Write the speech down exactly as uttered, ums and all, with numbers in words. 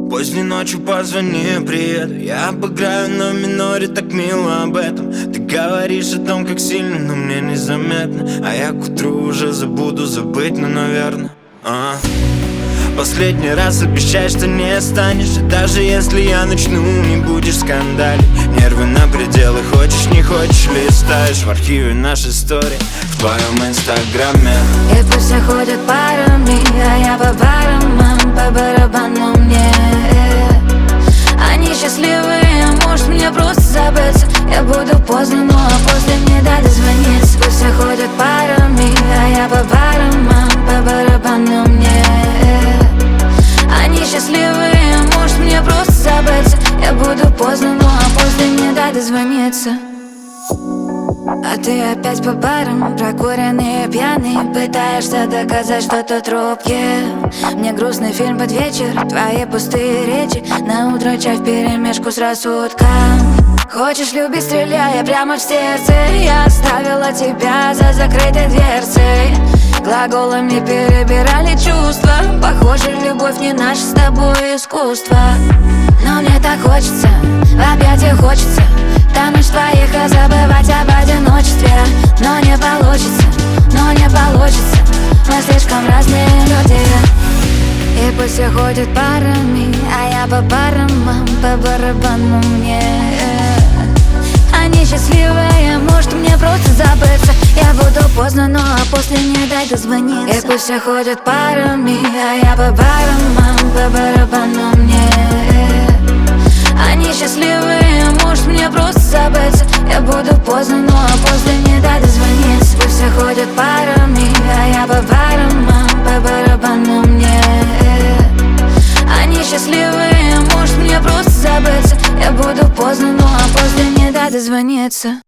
Поздней ночью позвони, приеду. Я обыграю на миноре, так мило об этом. Ты говоришь о том, как сильно, но мне незаметно. А я к утру уже забуду забыть, ну, наверное. а. Последний раз обещай, что не останешь. И даже если я начну, не будешь скандалить. Нервы на пределы, хочешь, не хочешь, листаешь в архиве нашей истории в твоем инстаграме. И пусть все ходят парами, а я по барам, по барабану мне. Они счастливые, может мне просто забыться. Я буду поздно, ну а после мне дай дозвониться. Пусть все ходят парами, а я по барам, по барабану мне. Они счастливые, может мне просто забыться. Я буду поздно, ну а после мне дай дозвониться. А ты опять по барам, прокуренный и пьяный. Пытаешься доказать, что ты трубки. Мне грустный фильм под вечер, твои пустые речи. На утро чай вперемешку с рассудком. Хочешь любить, стреляя прямо в сердце. Я оставила тебя за закрытой дверцей. Глаголами перебирали чувства. Похоже, любовь не наше с тобой искусство. Но мне так хочется, в объятиях хочется тонуть в твоих и забывать об одиночестве. Но не получится, но не получится. Мы слишком разные люди. И пусть все ходят парами, а я по барам, по барабану мне. Они счастливые, может мне просто забыться. Я буду поздно, но а после не дай дозвониться. И пусть все ходят парами, а я по барам, по барабану мне. Они счастливые, может мне просто забыться. Я буду поздно, но а после не дай дозвониться. Пусть все ходят парами, а я по барам, по барабану мне. Они счастливые, может мне просто забыться. Я буду поздно, но а после не дай дозвониться.